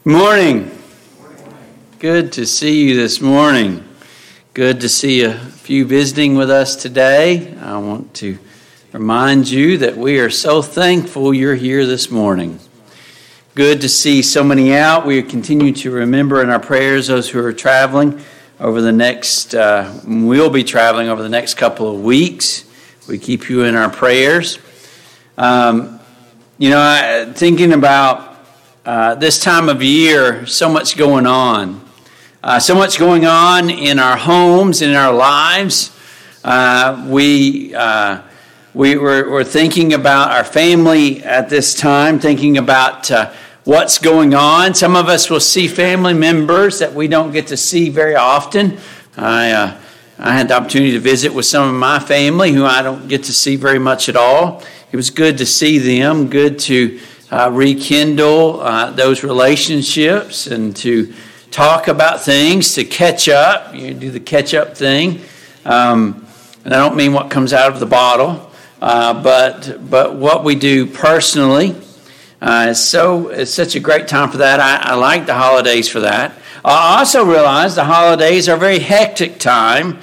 Morning. Good to see you this morning. Good to see a few visiting with us today. I want to remind you that we are so thankful you're here this morning. Good to see so many out. We continue to remember in our prayers those who are traveling over the next, will be traveling over the next couple of weeks. We keep you in our prayers. Thinking about this time of year, so much going on. So much going on in our homes, in our lives. We're thinking about our family at this time, thinking about what's going on. Some of us will see family members that we don't get to see very often. I had the opportunity to visit with some of my family who I don't get to see very much at all. It was good to see them, good to rekindle those relationships and to talk about things, to catch up. You do the catch up thing. And I don't mean what comes out of the bottle, but what we do personally. It's such a great time for that. I like the holidays for that. I also realize the holidays are a very hectic time.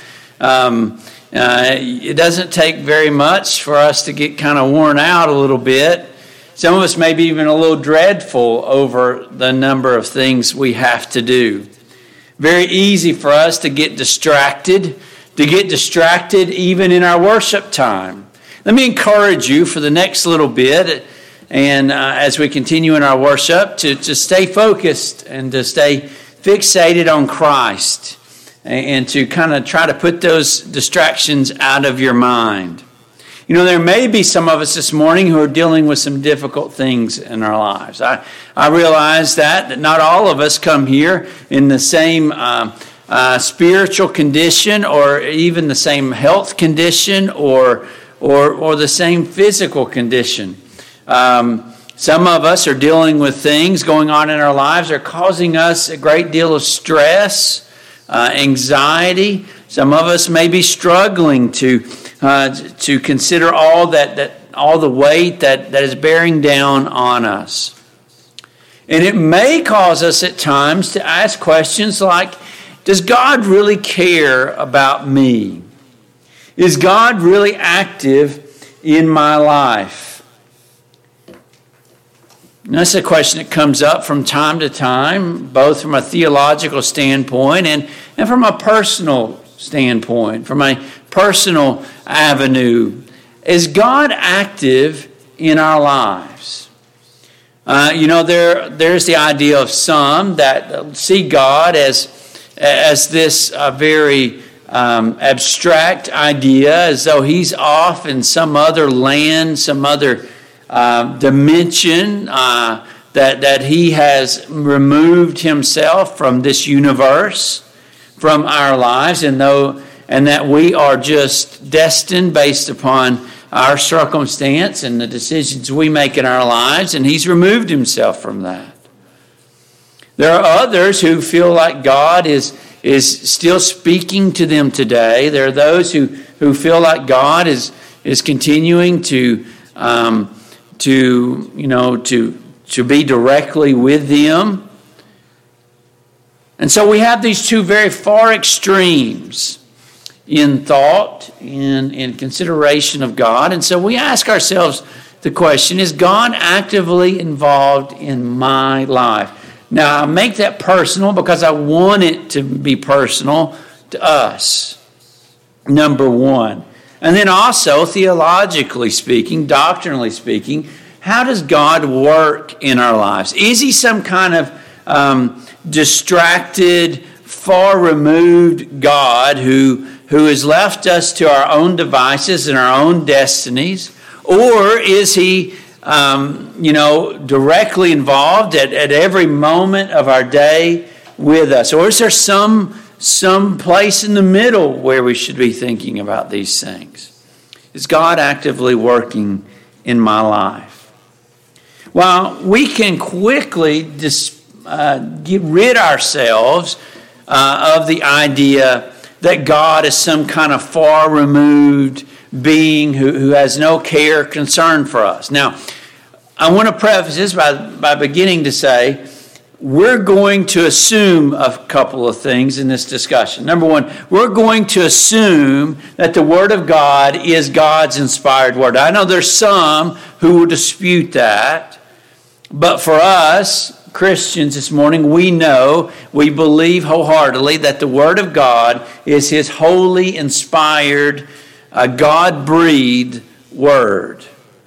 It doesn't take very much for us to get kind of worn out a little bit. Some of us may be even a little dreadful over the number of things we have to do. Very easy for us to get distracted even in our worship time. Let me encourage you for the next little bit, and as we continue in our worship, to stay focused and to stay fixated on Christ and to kind of try to put those distractions out of your mind. You know, there may be some of us this morning who are dealing with some difficult things in our lives. I realize that not all of us come here in the same spiritual condition or even the same health condition or the same physical condition. Some of us are dealing with things going on in our lives that are causing us a great deal of stress, anxiety. Some of us may be struggling to consider all the weight that is bearing down on us. And it may cause us at times to ask questions like, does God really care about me? Is God really active in my life? And that's a question that comes up from time to time, both from a theological standpoint and from a personal standpoint, from a personal avenue. Is God active in our lives? There's the idea of some that see God as this very abstract idea, as though he's off in some other land, some other dimension, that he has removed himself from this universe, from our lives, and that we are just destined based upon our circumstance and the decisions we make in our lives, and he's removed himself from that. There are others who feel like God is still speaking to them today. There are those who feel like God is continuing to be directly with them. And so we have these two very far extremes in thought, in consideration of God. And so we ask ourselves the question, is God actively involved in my life? Now, I make that personal because I want it to be personal to us, number one. And then also, theologically speaking, doctrinally speaking, how does God work in our lives? Is he some kind of distracted, far removed God who has left us to our own devices and our own destinies? Or is he, directly involved at every moment of our day with us? Or is there some place in the middle where we should be thinking about these things? Is God actively working in my life? Well, we can quickly get rid ourselves of the idea that God is some kind of far removed being who has no care or concern for us. Now, I want to preface this by beginning to say we're going to assume a couple of things in this discussion. Number one, we're going to assume that the Word of God is God's inspired Word. I know there's some who will dispute that, but for us, Christians this morning, we believe wholeheartedly that the Word of God is His holy, inspired, God-breathed Word.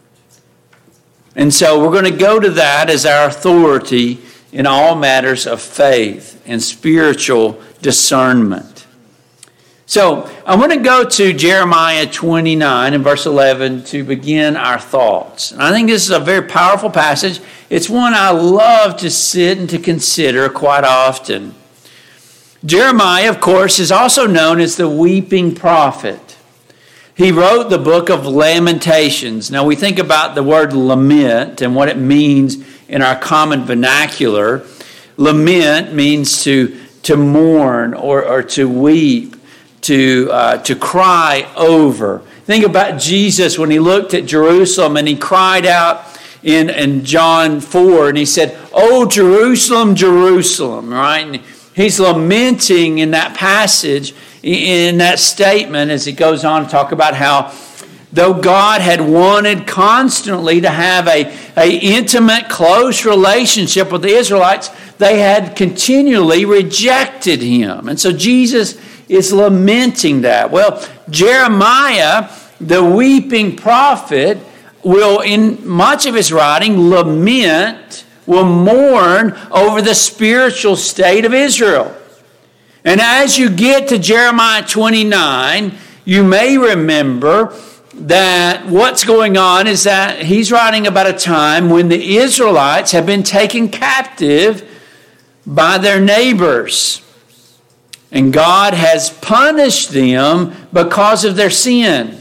And so we're going to go to that as our authority in all matters of faith and spiritual discernment. So I want to go to Jeremiah 29 and verse 11 to begin our thoughts. And I think this is a very powerful passage. It's one I love to sit and to consider quite often. Jeremiah, of course, is also known as the weeping prophet. He wrote the book of Lamentations. Now we think about the word lament and what it means in our common vernacular. Lament means to mourn or to weep, to cry over. Think about Jesus when he looked at Jerusalem and he cried out in John 4 and he said, "Oh, Jerusalem, Jerusalem," right? And he's lamenting in that passage, in that statement, as he goes on to talk about how though God had wanted constantly to have a intimate, close relationship with the Israelites, they had continually rejected him. And so Jesus is lamenting that. Well, Jeremiah, the weeping prophet, will, in much of his writing, will mourn over the spiritual state of Israel. And as you get to Jeremiah 29, you may remember that what's going on is that he's writing about a time when the Israelites have been taken captive by their neighbors. And God has punished them because of their sin.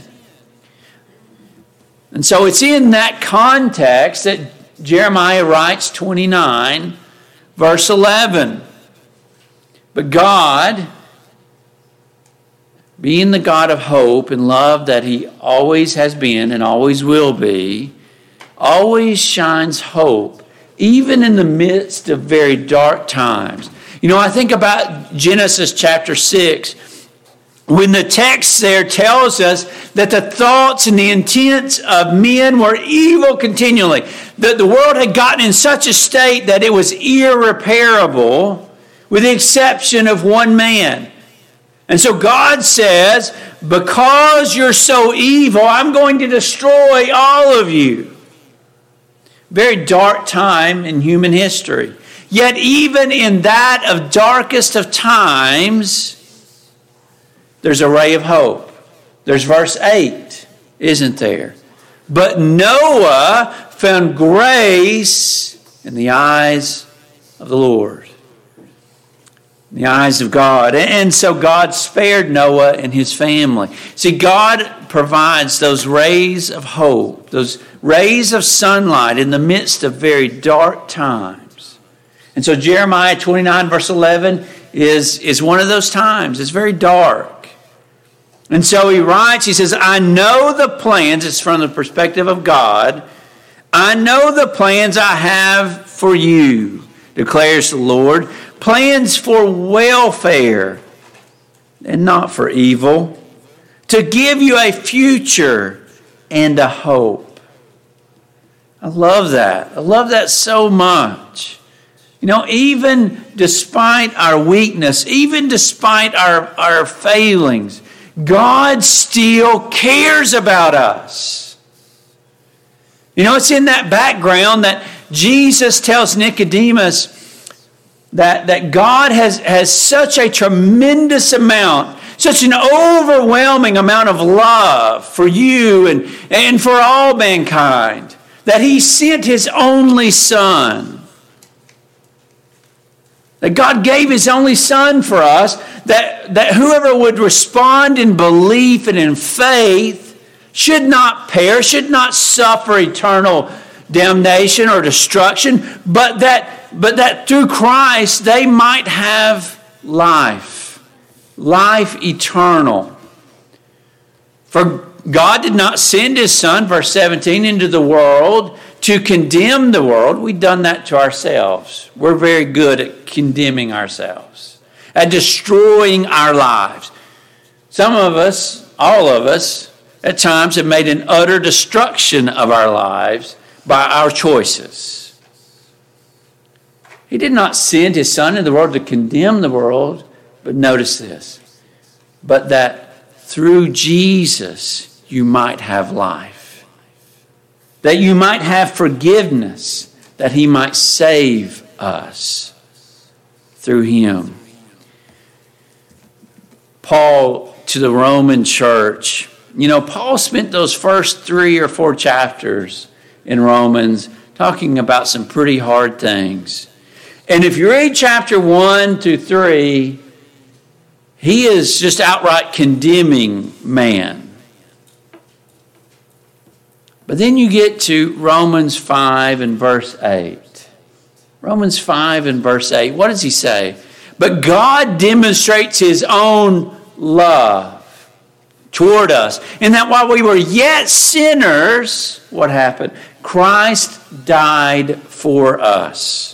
And so it's in that context that Jeremiah writes 29, verse 11. But God, being the God of hope and love that He always has been and always will be, always shines hope, even in the midst of very dark times. You know, I think about Genesis chapter 6, when the text there tells us that the thoughts and the intents of men were evil continually, that the world had gotten in such a state that it was irreparable, with the exception of one man. And so God says, because you're so evil, I'm going to destroy all of you. Very dark time in human history. Yet even in that of darkest of times, there's a ray of hope. There's verse 8, isn't there? But Noah found grace in the eyes of the Lord. In the eyes of God. And so God spared Noah and his family. See, God provides those rays of hope, those rays of sunlight in the midst of very dark times. And so Jeremiah 29 verse 11 is one of those times. It's very dark. And so he writes, he says, I know the plans, it's from the perspective of God, I know the plans I have for you, declares the Lord, plans for welfare and not for evil, to give you a future and a hope. I love that. I love that so much. You know, even despite our weakness, even despite our failings, God still cares about us. You know, it's in that background that Jesus tells Nicodemus that God has such a tremendous amount, such an overwhelming amount of love for you and for all mankind, that He sent His only Son. That God gave His only Son for us, that whoever would respond in belief and in faith should not perish, should not suffer eternal damnation or destruction, but that through Christ they might have life eternal. For God did not send His Son, verse 17, into the world to condemn the world, we've done that to ourselves. We're very good at condemning ourselves, at destroying our lives. Some of us, all of us, at times have made an utter destruction of our lives by our choices. He did not send his Son into the world to condemn the world, but notice this, but that through Jesus you might have life, that you might have forgiveness, that he might save us through him. Paul to the Roman church, Paul spent those first 3 or 4 chapters in Romans talking about some pretty hard things. And if you read chapter 1 to 3, he is just outright condemning man. But then you get to Romans 5 and verse 8. Romans 5 and verse 8, what does he say? But God demonstrates his own love toward us, in that while we were yet sinners, what happened? Christ died for us.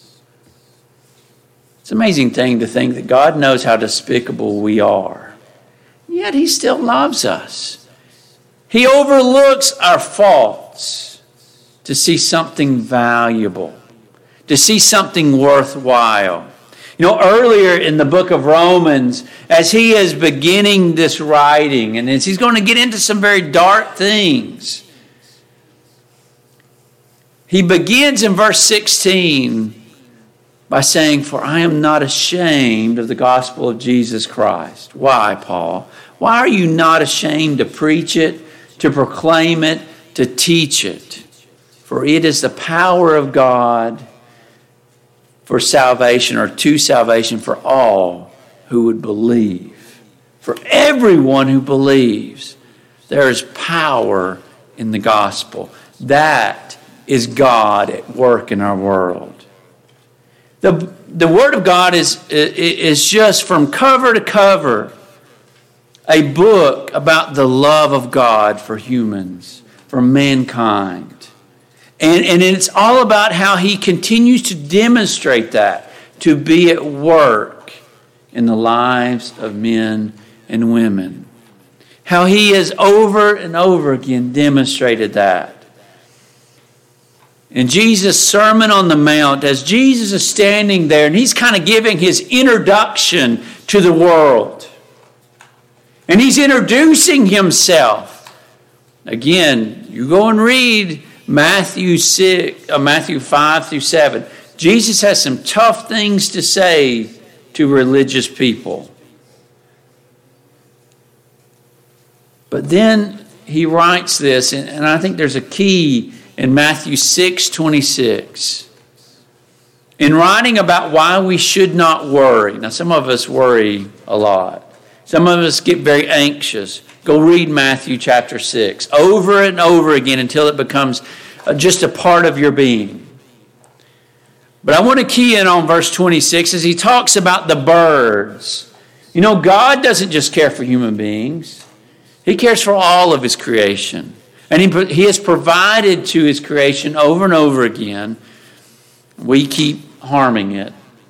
It's an amazing thing to think that God knows how despicable we are, yet he still loves us. He overlooks our faults to see something valuable, to see something worthwhile. Earlier in the book of Romans, as he is beginning this writing, and as he's going to get into some very dark things, he begins in verse 16 by saying, "For I am not ashamed of the gospel of Jesus Christ." Why, Paul? Why are you not ashamed to preach it, to proclaim it, to teach it? For it is the power of God for salvation, or to salvation, for all who would believe. For everyone who believes, there is power in the gospel. That is God at work in our world. The Word of God is just from cover to cover a book about the love of God for humans, for mankind. And it's all about how he continues to demonstrate that, to be at work in the lives of men and women. How he has over and over again demonstrated that. In Jesus' Sermon on the Mount, as Jesus is standing there and he's kind of giving his introduction to the world, and he's introducing himself. Again, you go and read Matthew 5 through 7. Jesus has some tough things to say to religious people. But then he writes this, and I think there's a key in Matthew 6:26. In writing about why we should not worry. Now, some of us worry a lot. Some of us get very anxious. Go read Matthew chapter 6 over and over again until it becomes just a part of your being. But I want to key in on verse 26 as he talks about the birds. God doesn't just care for human beings. He cares for all of his creation. And he has provided to his creation over and over again. We keep harming it.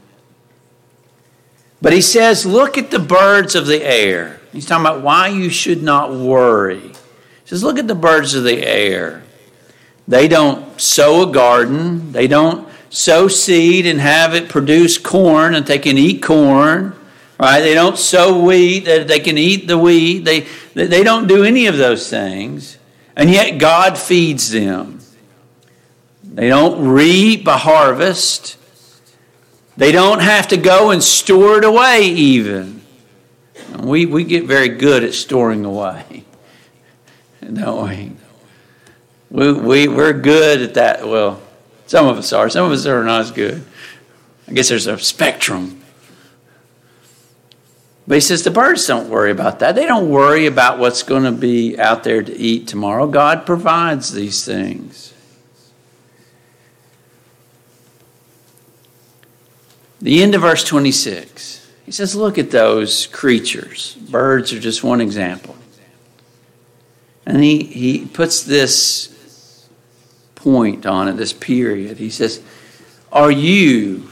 But he says, look at the birds of the air. He's talking about why you should not worry. He says, look at the birds of the air. They don't sow a garden. They don't sow seed and have it produce corn and they can eat corn. Right? They don't sow wheat that they can eat the wheat. They don't do any of those things. And yet God feeds them. They don't reap a harvest. They don't have to go and store it away even. We get very good at storing away, don't we? We're good at that. Well, some of us are. Some of us are not as good. I guess there's a spectrum. But he says the birds don't worry about that. They don't worry about what's going to be out there to eat tomorrow. God provides these things. The end of verse 26. He says, look at those creatures. Birds are just one example. And he puts this point on it, this period. He says, are you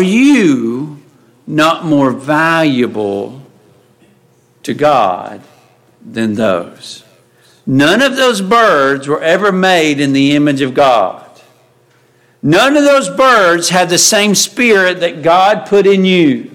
not more valuable to God than those? None of those birds were ever made in the image of God. None of those birds had the same spirit that God put in you.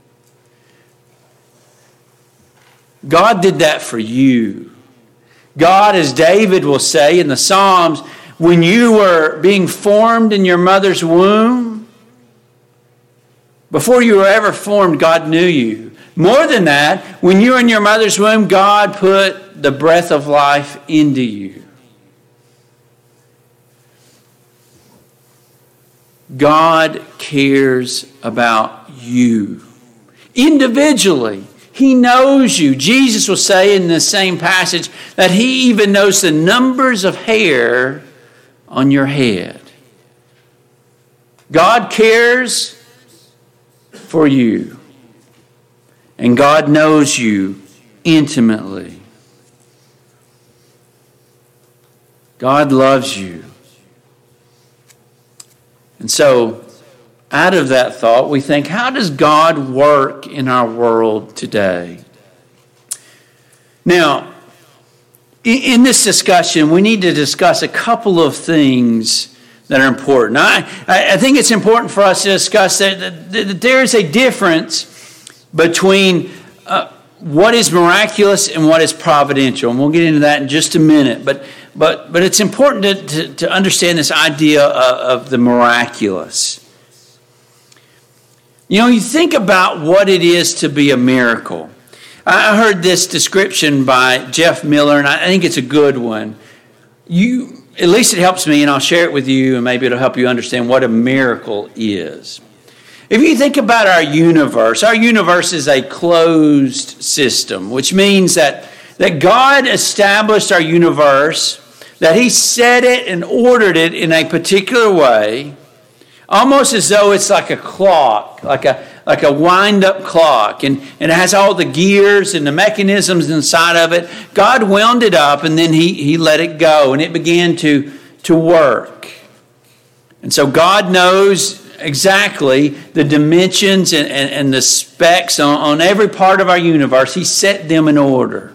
God did that for you. God, as David will say in the Psalms, when you were being formed in your mother's womb, before you were ever formed, God knew you. More than that, when you were in your mother's womb, God put the breath of life into you. God cares about you individually. He knows you. Jesus will say in the same passage that He even knows the numbers of hair on your head. God cares for you. And God knows you intimately. God loves you. And so, out of that thought, we think, how does God work in our world today? Now, in this discussion, we need to discuss a couple of things that are important. I think it's important for us to discuss that there is a difference between what is miraculous and what is providential. And we'll get into that in just a minute. But it's important to understand this idea of the miraculous. You know, you think about what it is to be a miracle. I heard this description by Jeff Miller, and I think it's a good one. At least it helps me, and I'll share it with you, and maybe it'll help you understand what a miracle is. If you think about our universe is a closed system, which means that God established our universe, that He set it and ordered it in a particular way, almost as though it's like a clock, like a wind-up clock, and it has all the gears and the mechanisms inside of it. God wound it up, and then He let it go, and it began to work. And so God knows exactly the dimensions and the specs on every part of our universe. He set them in order.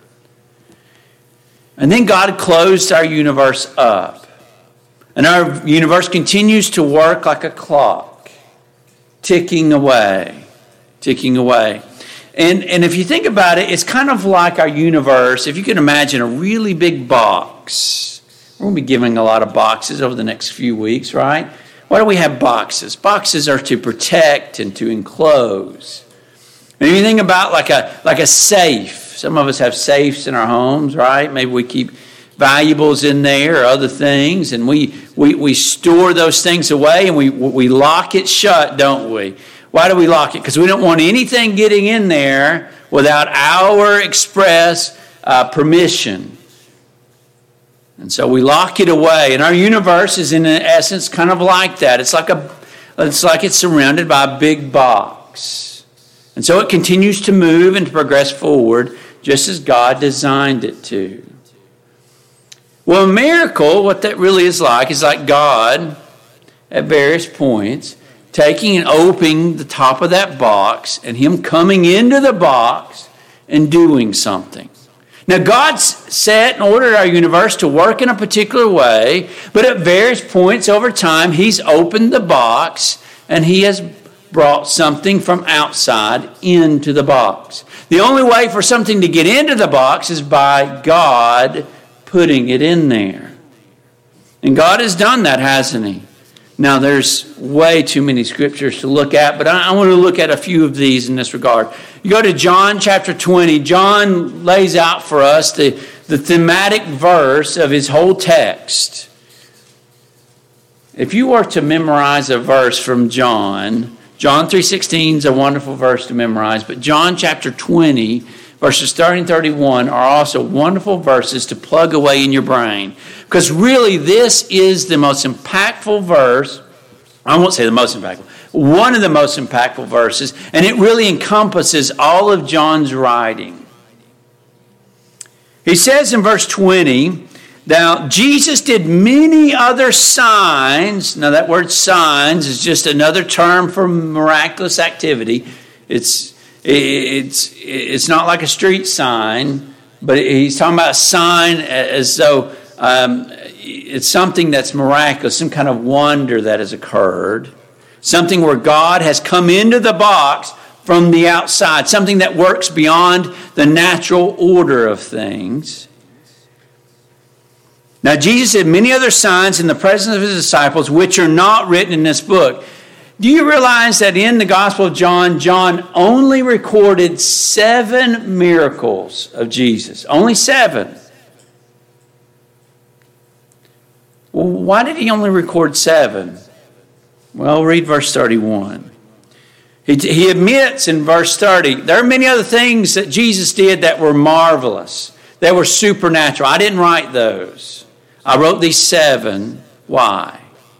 And then God closed our universe up. And our universe continues to work like a clock, ticking away. And if you think about it, it's kind of like our universe, if you can imagine a really big box. We're going to be giving a lot of boxes over the next few weeks, right? Why do we have boxes? Boxes are to protect and to enclose. And if you think about like a safe, some of us have safes in our homes, right? Maybe we keep valuables in there or other things, and we store those things away, and we lock it shut, don't we? Why do we lock it? Because we don't want anything getting in there without our express permission. And so we lock it away, and our universe is in essence kind of like that. It's like it's surrounded by a big box. And so it continues to move and to progress forward just as God designed it to. Well, a miracle, what that really is like God at various points taking and opening the top of that box and Him coming into the box and doing something. Now, God's set and ordered our universe to work in a particular way, but at various points over time, He's opened the box and He has brought something from outside into the box. The only way for something to get into the box is by God putting it in there. And God has done that, hasn't He? Now, there's way too many scriptures to look at, but I want to look at a few of these in this regard. You go to John chapter 20. John lays out for us the thematic verse of his whole text. If you were to memorize a verse from John 3:16 is a wonderful verse to memorize, but John chapter 20, verses 30 and 31 are also wonderful verses to plug away in your brain. Because really, this is the most impactful verse. I won't say the most impactful. One of the most impactful verses. And it really encompasses all of John's writing. He says in verse 20, Now, Jesus did many other signs. Now, that word signs is just another term for miraculous activity. It's not like a street sign, but he's talking about a sign as though it's something that's miraculous, some kind of wonder that has occurred, something where God has come into the box from the outside, something that works beyond the natural order of things. Now, Jesus did many other signs in the presence of his disciples, which are not written in this book. Do you realize that in the Gospel of John, John only recorded 7 miracles of Jesus? Only 7. Well, why did he only record 7? Well, read verse 31. He admits in verse 30, there are many other things that Jesus did that were marvelous, that were supernatural. I didn't write those. I wrote these 7. Why?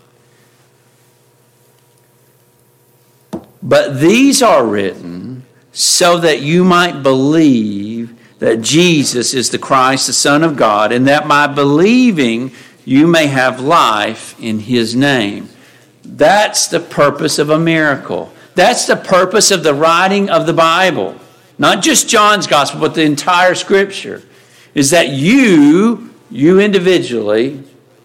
But these are written so that you might believe that Jesus is the Christ, the Son of God, and that by believing you may have life in his name. That's the purpose of a miracle. That's the purpose of the writing of the Bible. Not just John's gospel, but the entire Scripture. Is that you individually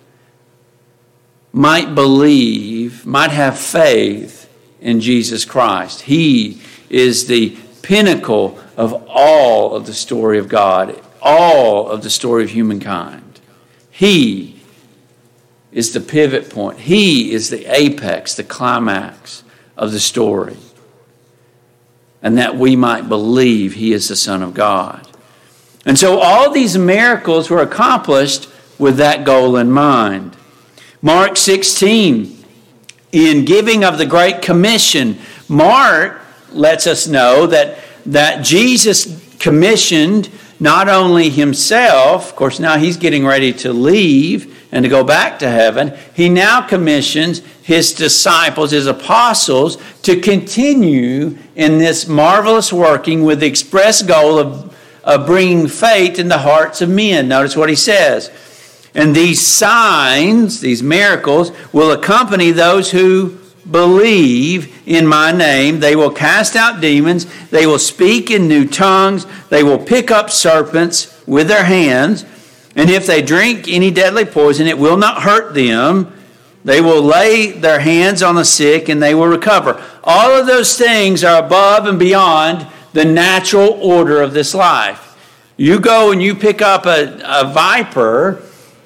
might believe, might have faith in Jesus Christ. He is the pinnacle of all of the story of God, all of the story of humankind. He is the pivot point. He is the apex, the climax of the story. And that we might believe he is the Son of God. And so all these miracles were accomplished with that goal in mind. Mark 16, in giving of the Great Commission, Mark lets us know that Jesus commissioned not only himself, of course now he's getting ready to leave and to go back to heaven, he now commissions his disciples, his apostles, to continue in this marvelous working with the express goal of bringing faith in the hearts of men. Notice what he says. And these signs, these miracles, will accompany those who believe in my name. They will cast out demons. They will speak in new tongues. They will pick up serpents with their hands. And if they drink any deadly poison, it will not hurt them. They will lay their hands on the sick and they will recover. All of those things are above and beyond the natural order of this life. You go and you pick up a viper,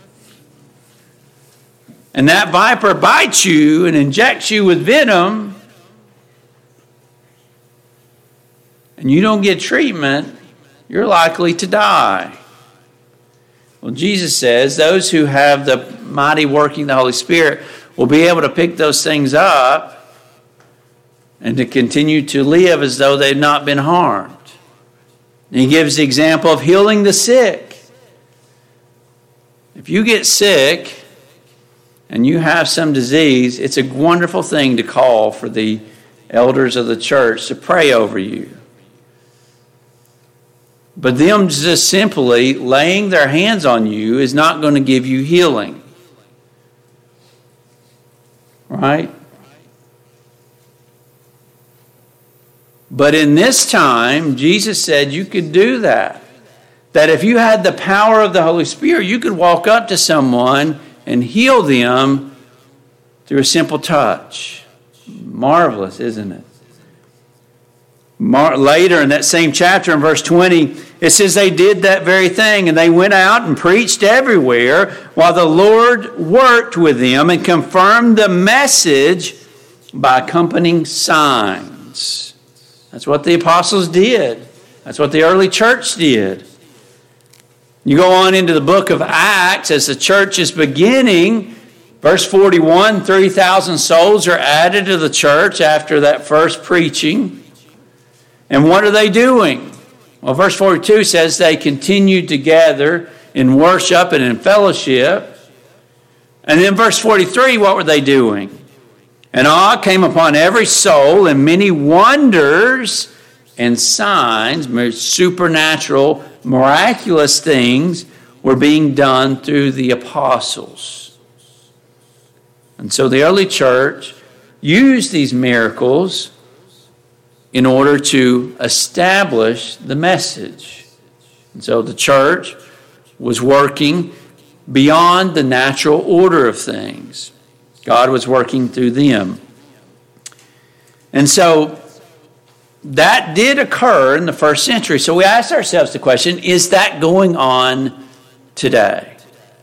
and that viper bites you and injects you with venom, and you don't get treatment, you're likely to die. Well, Jesus says those who have the mighty working of the Holy Spirit will be able to pick those things up and to continue to live as though they've not been harmed. And he gives the example of healing the sick. If you get sick and you have some disease, it's a wonderful thing to call for the elders of the church to pray over you. But them just simply laying their hands on you is not going to give you healing. Right? But in this time, Jesus said you could do that. That if you had the power of the Holy Spirit, you could walk up to someone and heal them through a simple touch. Marvelous, isn't it? Later in that same chapter, in verse 20, it says they did that very thing, and they went out and preached everywhere while the Lord worked with them and confirmed the message by accompanying signs. That's what the apostles did. That's what the early church did. You go on into the book of Acts as the church is beginning. Verse 41, 3,000 souls are added to the church after that first preaching. And what are they doing? Well, verse 42 says they continued together in worship and in fellowship. And then verse 43, what were they doing? And awe came upon every soul, and many wonders and signs, supernatural, miraculous things were being done through the apostles. And so the early church used these miracles in order to establish the message. And so the church was working beyond the natural order of things. God was working through them. And so that did occur in the first century. So we asked ourselves the question, is that going on today?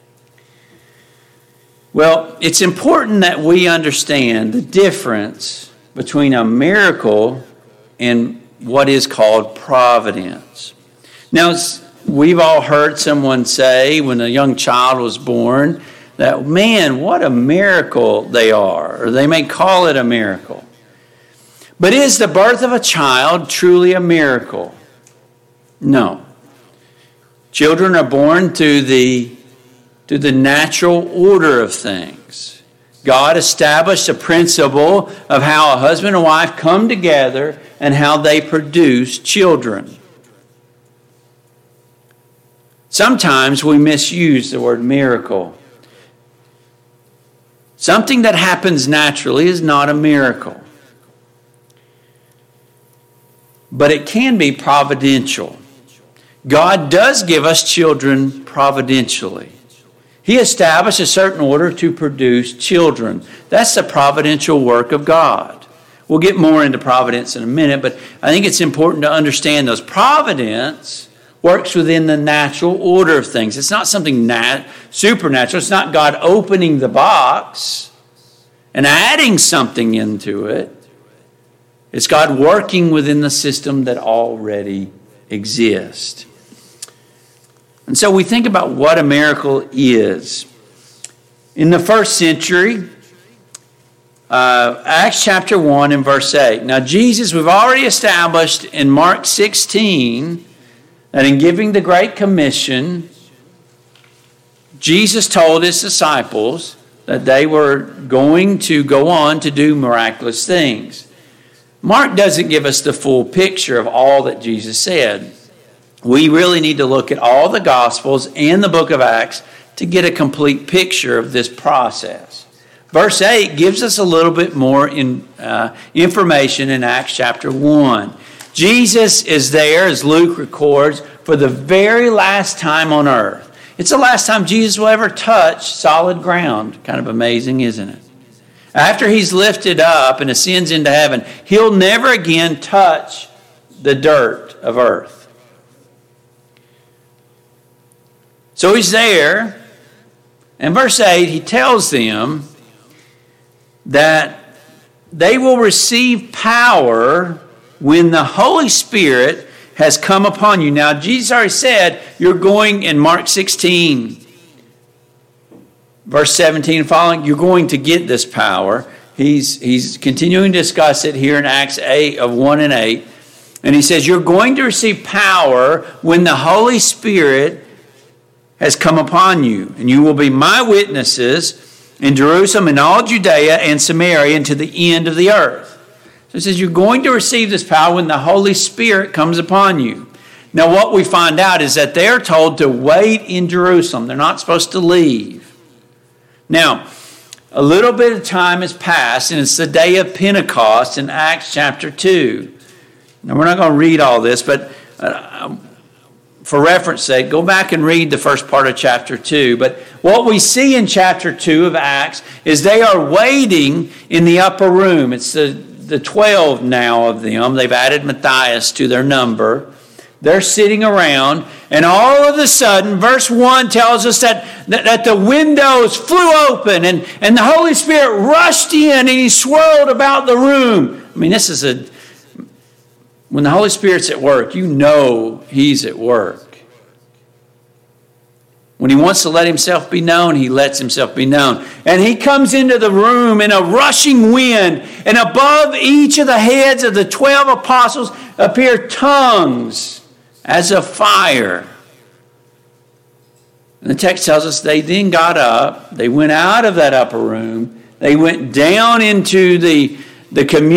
Well, it's important that we understand the difference between a miracle and what is called providence. Now, we've all heard someone say when a young child was born that, man, what a miracle they are, or they may call it a miracle. But is the birth of a child truly a miracle? No. Children are born through the natural order of things. God established a principle of how a husband and wife come together and how they produce children. Sometimes we misuse the word miracle. Something that happens naturally is not a miracle. But it can be providential. God does give us children providentially. He established a certain order to produce children. That's the providential work of God. We'll get more into providence in a minute, but I think it's important to understand those. Providence works within the natural order of things. It's not something supernatural. It's not God opening the box and adding something into it. It's God working within the system that already exists. And so we think about what a miracle is. In the first century, Acts chapter 1 and verse 8. Now Jesus, we've already established in Mark 16 that in giving the Great Commission, Jesus told his disciples that they were going to go on to do miraculous things. Mark doesn't give us the full picture of all that Jesus said. We really need to look at all the Gospels and the book of Acts to get a complete picture of this process. Verse 8 gives us a little bit more information in Acts chapter 1. Jesus is there, as Luke records, for the very last time on earth. It's the last time Jesus will ever touch solid ground. Kind of amazing, isn't it? After he's lifted up and ascends into heaven, he'll never again touch the dirt of earth. So he's there. In verse 8, he tells them that they will receive power when the Holy Spirit has come upon you. Now, Jesus already said, you're going in Mark 16, verse 17 and following, you're going to get this power. He's continuing to discuss it here in Acts 8 of 1 and 8. And he says, you're going to receive power when the Holy Spirit has come upon you. And you will be my witnesses in Jerusalem and all Judea and Samaria and to the end of the earth. So it says you're going to receive this power when the Holy Spirit comes upon you. Now what we find out is that they're told to wait in Jerusalem. They're not supposed to leave. Now, a little bit of time has passed, and it's the day of Pentecost in Acts chapter 2. Now, we're not going to read all this, but for reference sake, go back and read the first part of chapter 2. But what we see in chapter 2 of Acts is they are waiting in the upper room. It's the 12 now of them. They've added Matthias to their number. They're sitting around, and all of a sudden, verse 1 tells us that the windows flew open, and the Holy Spirit rushed in, and he swirled about the room. I mean, when the Holy Spirit's at work, you know he's at work. When he wants to let himself be known, he lets himself be known. And he comes into the room in a rushing wind, and above each of the heads of the 12 apostles appear tongues as of fire. And the text tells us they then got up, they went out of that upper room, they went down into the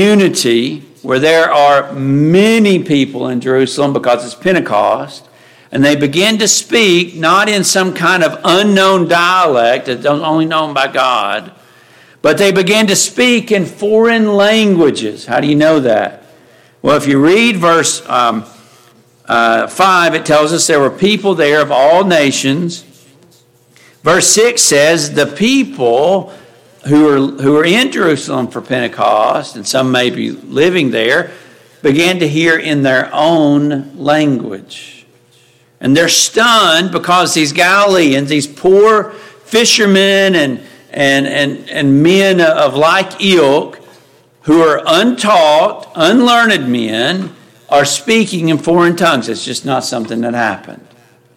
community where there are many people in Jerusalem because it's Pentecost, And they began to speak, not in some kind of unknown dialect that's only known by God, but they began to speak in foreign languages. How do you know that? Well, if you read verse 5, it tells us there were people there of all nations. Verse 6 says the people who were in Jerusalem for Pentecost, and some may be living there, began to hear in their own language. And they're stunned because these Galileans, these poor fishermen and men of like ilk, who are untaught, unlearned men, are speaking in foreign tongues. It's just not something that happened.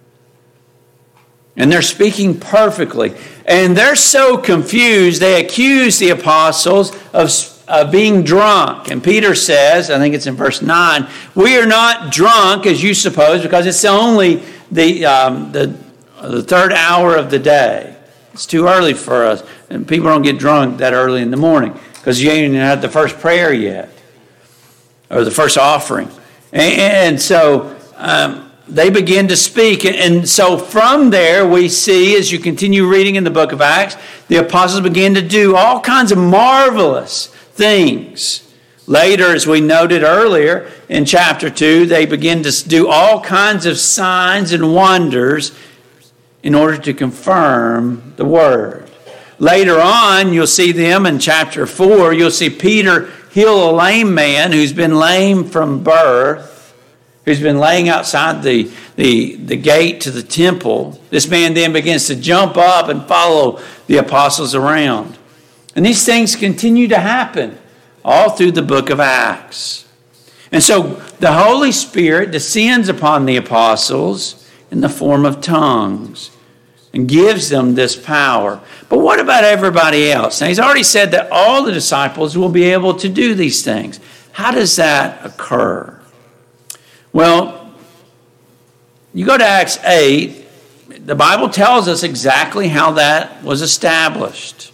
And they're speaking perfectly. And they're so confused, they accuse the apostles of being drunk. And Peter says, I think it's in verse 9, we are not drunk as you suppose, because it's only the third hour of the day. It's too early for us. And people don't get drunk that early in the morning because you ain't even had the first prayer yet or the first offering. And so they begin to speak. And so from there we see, as you continue reading in the book of Acts, the apostles begin to do all kinds of marvelous things. Later, as we noted earlier in chapter 2, they begin to do all kinds of signs and wonders in order to confirm the word. Later on, you'll see them in chapter 4. You'll see Peter heal a lame man who's been lame from birth, who's been laying outside the gate to the temple. This man then begins to jump up and follow the apostles around. And these things continue to happen all through the book of Acts. And so the Holy Spirit descends upon the apostles in the form of tongues and gives them this power. But what about everybody else? Now, he's already said that all the disciples will be able to do these things. How does that occur? Well, you go to Acts 8, the Bible tells us exactly how that was established.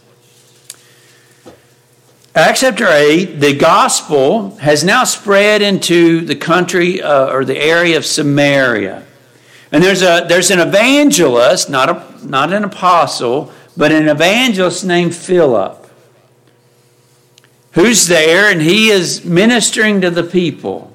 Acts chapter 8, the gospel has now spread into the country or the area of Samaria. And there's an evangelist, not an apostle, but an evangelist named Philip, who's there, and he is ministering to the people.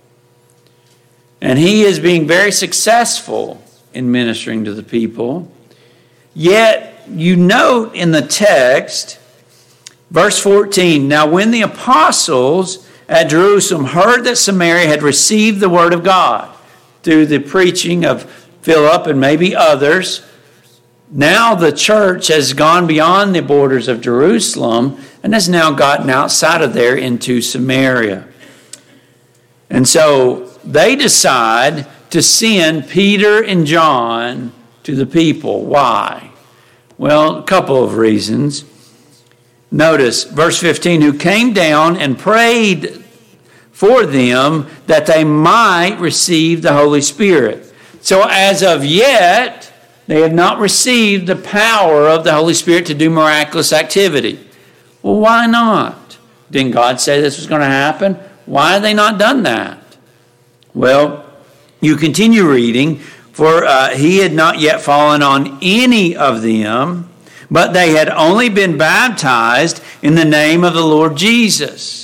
And he is being very successful in ministering to the people. Yet, you note in the text, verse 14, now when the apostles at Jerusalem heard that Samaria had received the word of God through the preaching of Philip and maybe others, now the church has gone beyond the borders of Jerusalem and has now gotten outside of there into Samaria. And so they decide to send Peter and John to the people. Why? Well, a couple of reasons. Notice verse 15, who came down and prayed for them that they might receive the Holy Spirit. So as of yet, they have not received the power of the Holy Spirit to do miraculous activity. Well, why not? Didn't God say this was going to happen? Why have they not done that? Well, you continue reading, for he had not yet fallen on any of them, but they had only been baptized in the name of the Lord Jesus.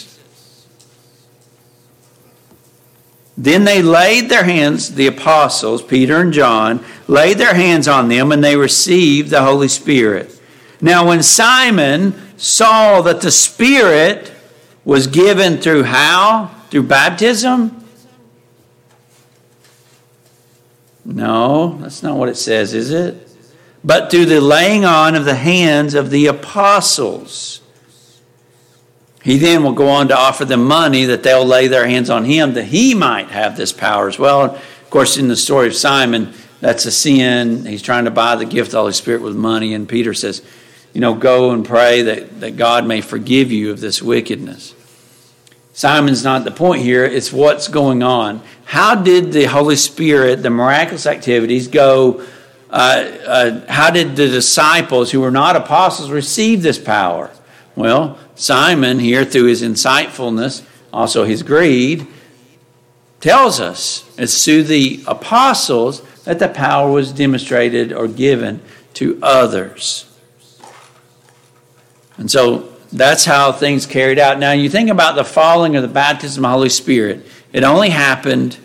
Then they laid their hands, the apostles, Peter and John, laid their hands on them, and they received the Holy Spirit. Now when Simon saw that the Spirit was given through how? Through baptism? No, that's not what it says, is it? But through the laying on of the hands of the apostles. He then will go on to offer them money that they'll lay their hands on him that he might have this power as well. Of course, in the story of Simon, that's a sin. He's trying to buy the gift of the Holy Spirit with money. And Peter says, go and pray that God may forgive you of this wickedness. Simon's not the point here. It's what's going on. How did the Holy Spirit, the miraculous activities go? How did the disciples who were not apostles receive this power? Well, Simon here, through his insightfulness, also his greed, tells us it's through the apostles that the power was demonstrated or given to others. And so that's how things carried out. Now, you think about the falling of the baptism of the Holy Spirit. It only happened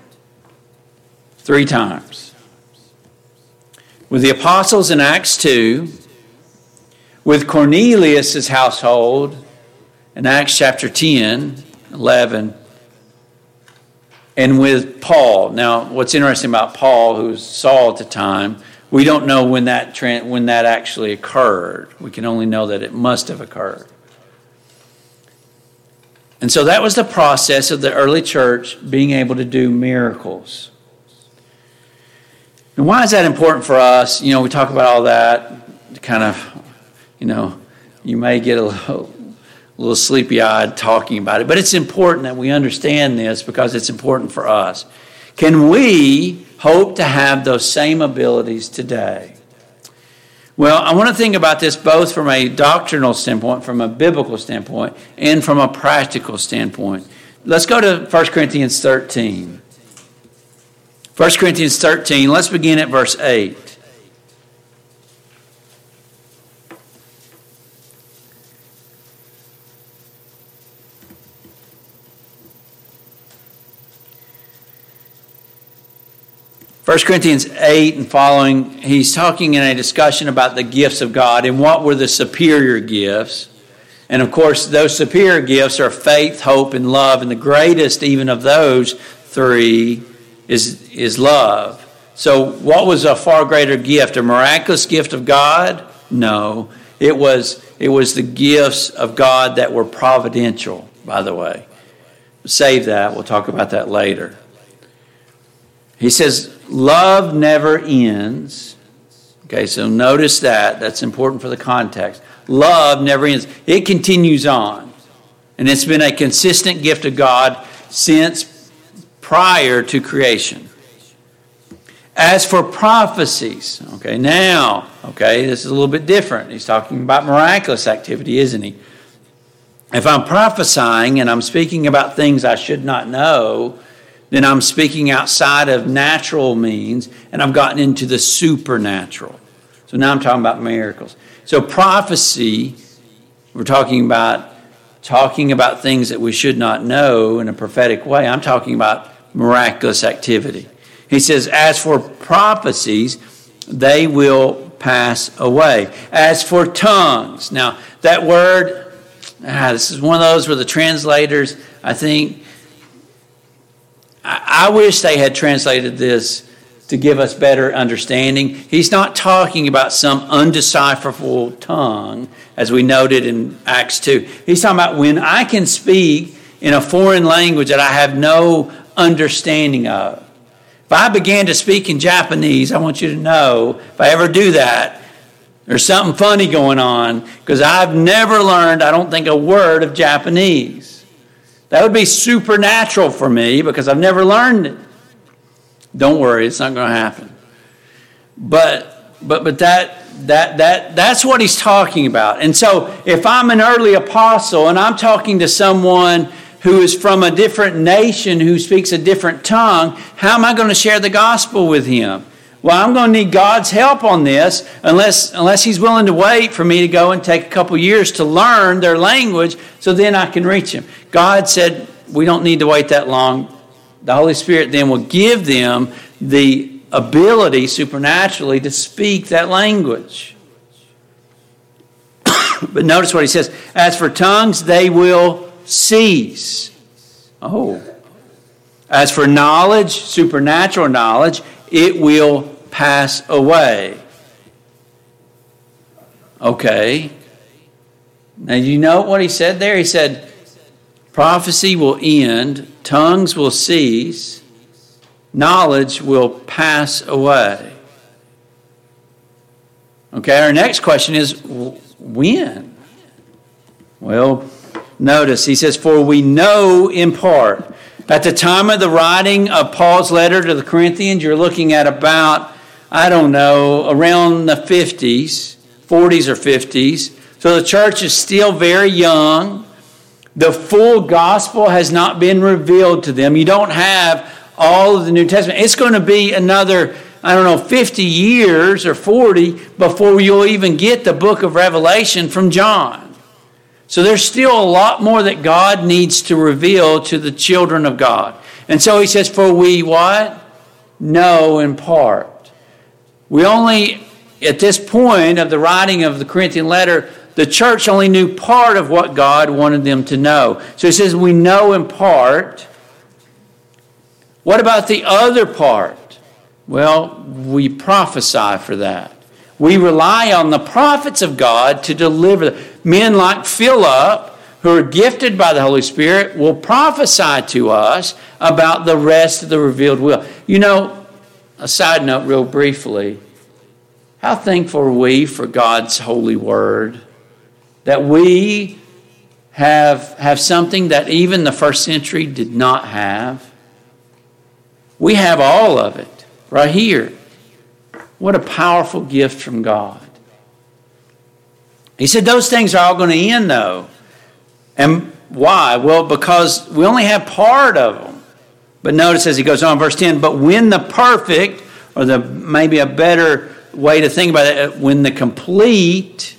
3 times. With the apostles in Acts 2, with Cornelius' household in Acts chapter 10, 11, and with Paul. Now, what's interesting about Paul, who was Saul at the time, we don't know when that actually occurred. We can only know that it must have occurred. And so that was the process of the early church being able to do miracles. And why is that important for us? We talk about all that, kind of, you may get a little sleepy-eyed talking about it. But it's important that we understand this because it's important for us. Can we hope to have those same abilities today? Well, I want to think about this both from a doctrinal standpoint, from a biblical standpoint, and from a practical standpoint. Let's go to 1 Corinthians 13. 1 Corinthians 13, let's begin at verse 8. First Corinthians 8 and following, he's talking in a discussion about the gifts of God and what were the superior gifts. And of course, those superior gifts are faith, hope, and love. And the greatest even of those 3 is love. So what was a far greater gift? A miraculous gift of God? No. It was the gifts of God that were providential, by the way. Save that. We'll talk about that later. He says, love never ends. Okay, so notice that. That's important for the context. Love never ends. It continues on. And it's been a consistent gift of God since prior to creation. As for prophecies, this is a little bit different. He's talking about miraculous activity, isn't he? If I'm prophesying and I'm speaking about things I should not know, then I'm speaking outside of natural means, and I've gotten into the supernatural. So now I'm talking about miracles. So prophecy, we're talking about things that we should not know in a prophetic way. I'm talking about miraculous activity. He says, as for prophecies, they will pass away. As for tongues. Now, that word, this is one of those where the translators, I think, I wish they had translated this to give us better understanding. He's not talking about some undecipherable tongue, as we noted in Acts 2. He's talking about when I can speak in a foreign language that I have no understanding of. If I began to speak in Japanese, I want you to know, if I ever do that, there's something funny going on, because I've never learned, I don't think, a word of Japanese. That would be supernatural for me because I've never learned it. Don't worry, it's not going to happen. But that's what he's talking about. And so if I'm an early apostle and I'm talking to someone who is from a different nation who speaks a different tongue, how am I going to share the gospel with him? Well, I'm going to need God's help on this unless he's willing to wait for me to go and take a couple years to learn their language so then I can reach him. God said we don't need to wait that long. The Holy Spirit then will give them the ability supernaturally to speak that language. But notice what he says. As for tongues, they will cease. As for knowledge, supernatural knowledge, it will pass away. Okay. Now, you know what he said there? He said, prophecy will end, tongues will cease, knowledge will pass away. Okay, our next question is, when? Well, notice, he says, for we know in part. At the time of the writing of Paul's letter to the Corinthians, you're looking at about, around the 40s or 50s. So the church is still very young. The full gospel has not been revealed to them. You don't have all of the New Testament. It's going to be another 50 years or 40 before you'll even get the book of Revelation from John. So there's still a lot more that God needs to reveal to the children of God. And so he says, for we what? Know in part. We only, at this point of the writing of the Corinthian letter, the church only knew part of what God wanted them to know. So he says, we know in part. What about the other part? Well, we prophesy for that. We rely on the prophets of God to deliver. Men like Philip, who are gifted by the Holy Spirit, will prophesy to us about the rest of the revealed will. You know, a side note real briefly, how thankful are we for God's holy word? That we have something that even the first century did not have. We have all of it right here. What a powerful gift from God. He said those things are all going to end though. And why? Well, because we only have part of them. But notice as he goes on, verse 10, but when the perfect, or maybe a better way to think about it, when the complete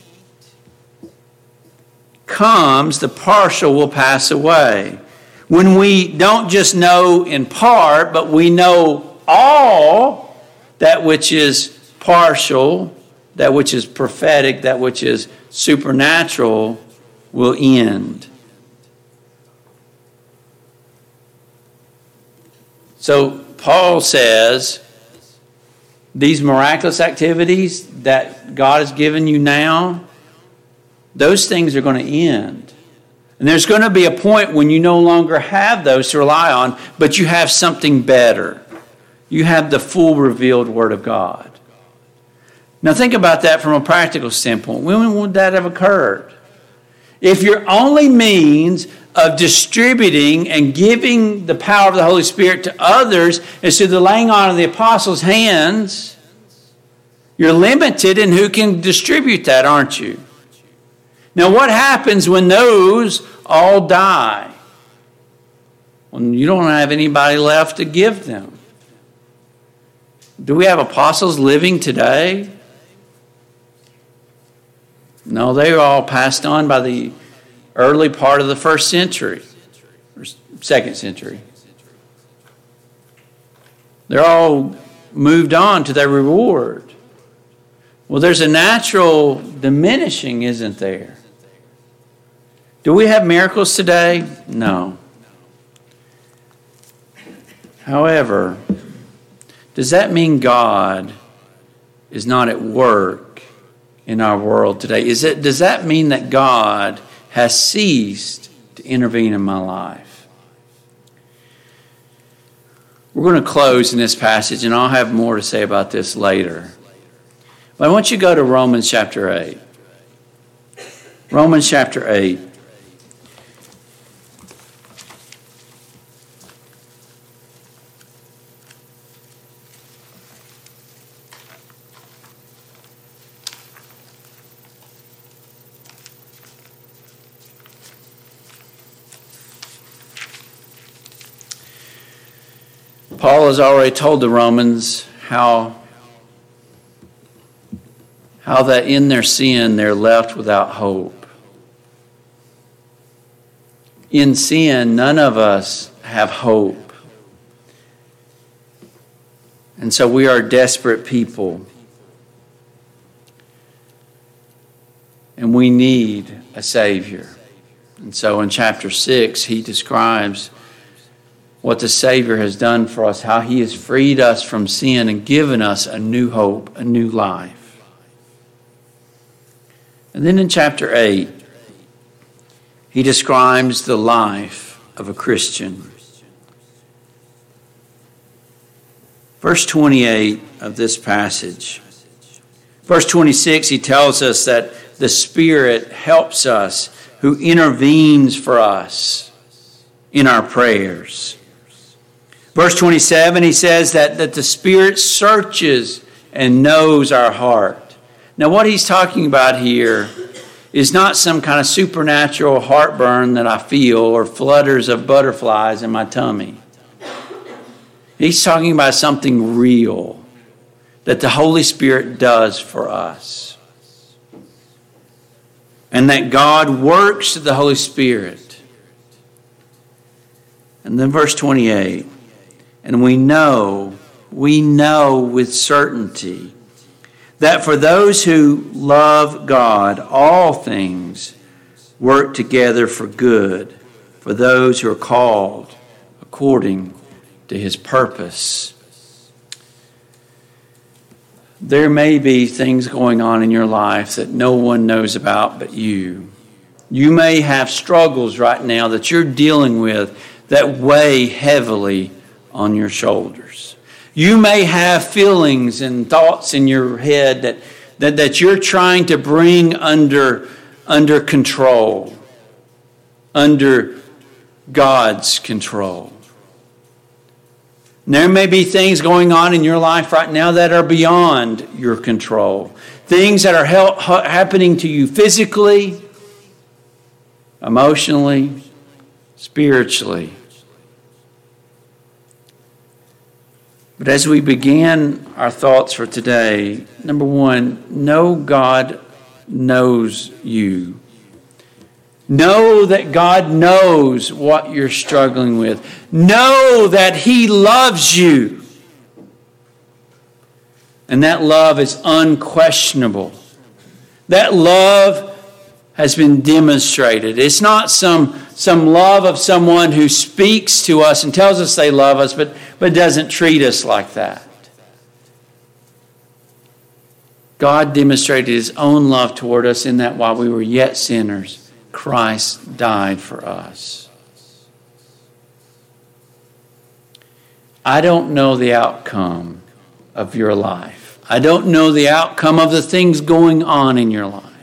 comes, the partial will pass away. When we don't just know in part, but we know all, that which is partial, that which is prophetic, that which is supernatural, will end. So Paul says, these miraculous activities that God has given you now, those things are going to end. And there's going to be a point when you no longer have those to rely on, but you have something better. You have the full revealed Word of God. Now think about that from a practical standpoint. When would that have occurred? If your only means of distributing and giving the power of the Holy Spirit to others is through the laying on of the apostles' hands, you're limited in who can distribute that, aren't you? Now what happens when those all die? When you don't have anybody left to give them. Do we have apostles living today? No, they were all passed on by the early part of the first century, or second century. They're all moved on to their reward. Well, there's a natural diminishing, isn't there? Do we have miracles today? No. However, does that mean God is not at work in our world today? Does that mean that God has ceased to intervene in my life? We're going to close in this passage, and I'll have more to say about this later. But I want you to go to Romans chapter 8. Romans chapter 8. Paul has already told the Romans how that in their sin they're left without hope. In sin, none of us have hope. And so we are desperate people. And we need a Savior. And so in chapter 6, he describes what the Savior has done for us, how he has freed us from sin and given us a new hope, a new life. And then in chapter 8, he describes the life of a Christian. Verse 28 of this passage. Verse 26, he tells us that the Spirit helps us, who intervenes for us in our prayers. Verse 27, he says that the Spirit searches and knows our heart. Now, what he's talking about here is not some kind of supernatural heartburn that I feel or flutters of butterflies in my tummy. He's talking about something real, that the Holy Spirit does for us. And that God works through the Holy Spirit. And then verse 28, and we know with certainty that for those who love God, all things work together for good, for those who are called according to His purpose. There may be things going on in your life that no one knows about but you. You may have struggles right now that you're dealing with that weigh heavily on your shoulders. You may have feelings and thoughts in your head that you're trying to bring under control, under God's control. There may be things going on in your life right now that are beyond your control. Things that are happening to you physically, emotionally, spiritually. But as we begin our thoughts for today, number one, know God knows you. Know that God knows what you're struggling with. Know that He loves you. And that love is unquestionable. That love has been demonstrated. It's not some love of someone who speaks to us and tells us they love us, but doesn't treat us like that. God demonstrated His own love toward us in that while we were yet sinners, Christ died for us. I don't know the outcome of your life. I don't know the outcome of the things going on in your life.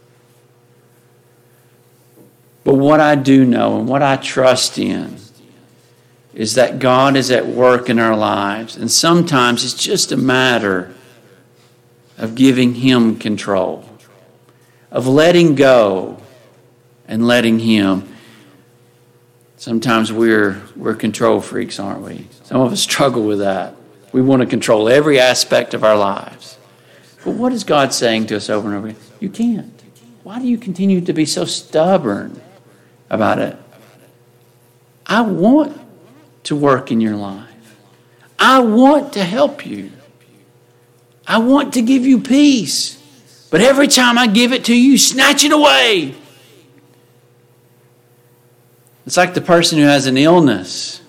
But what I do know and what I trust in is that God is at work in our lives. And sometimes it's just a matter of giving Him control, of letting go and letting Him. Sometimes we're control freaks, aren't we? Some of us struggle with that. We want to control every aspect of our lives. But what is God saying to us over and over again? You can't. Why do you continue to be so stubborn about it? I want to work in your life. I want to help you. I want to give you peace. But every time I give it to you, you snatch it away. It's like the person who has an illness.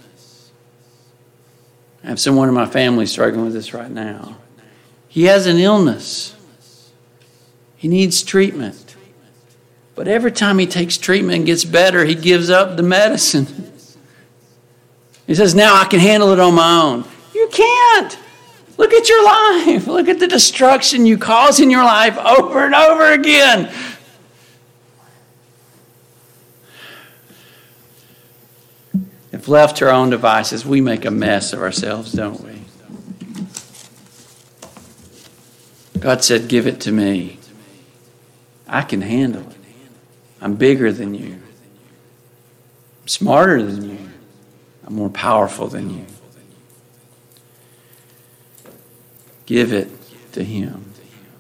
I have someone in my family struggling with this right now. He has an illness. He needs treatment. But every time he takes treatment and gets better, he gives up the medicine. He says, now I can handle it on my own. You can't. Look at your life. Look at the destruction you cause in your life over and over again. If left to our own devices, we make a mess of ourselves, don't we? God said, give it to me. I can handle it. I'm bigger than you. I'm smarter than you. I'm more powerful than you. Give it to Him.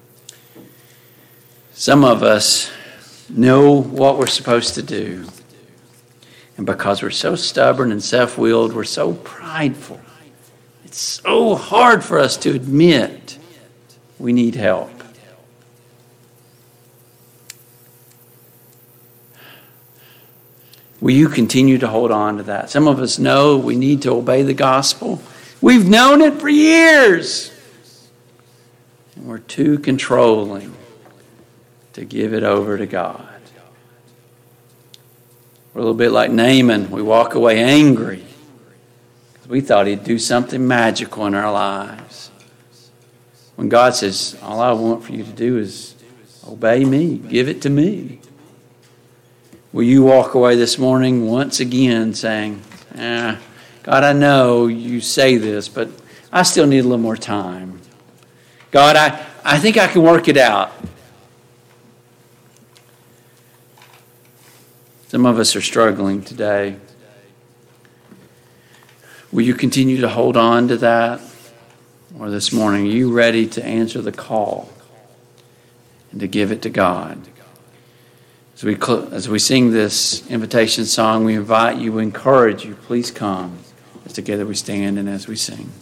Some of us know what we're supposed to do. And because we're so stubborn and self-willed, we're so prideful. It's so hard for us to admit we need help. Will you continue to hold on to that? Some of us know we need to obey the gospel. We've known it for years. And we're too controlling to give it over to God. We're a little bit like Naaman. We walk away angry because we thought He'd do something magical in our lives. When God says, all I want for you to do is obey me, give it to me. Will you walk away this morning once again saying, God, I know you say this, but I still need a little more time. God, I think I can work it out. Some of us are struggling today. Will you continue to hold on to that? or this morning, are you ready to answer the call and to give it to God? As we sing this invitation song, we invite you, we encourage you, please come as together we stand and as we sing.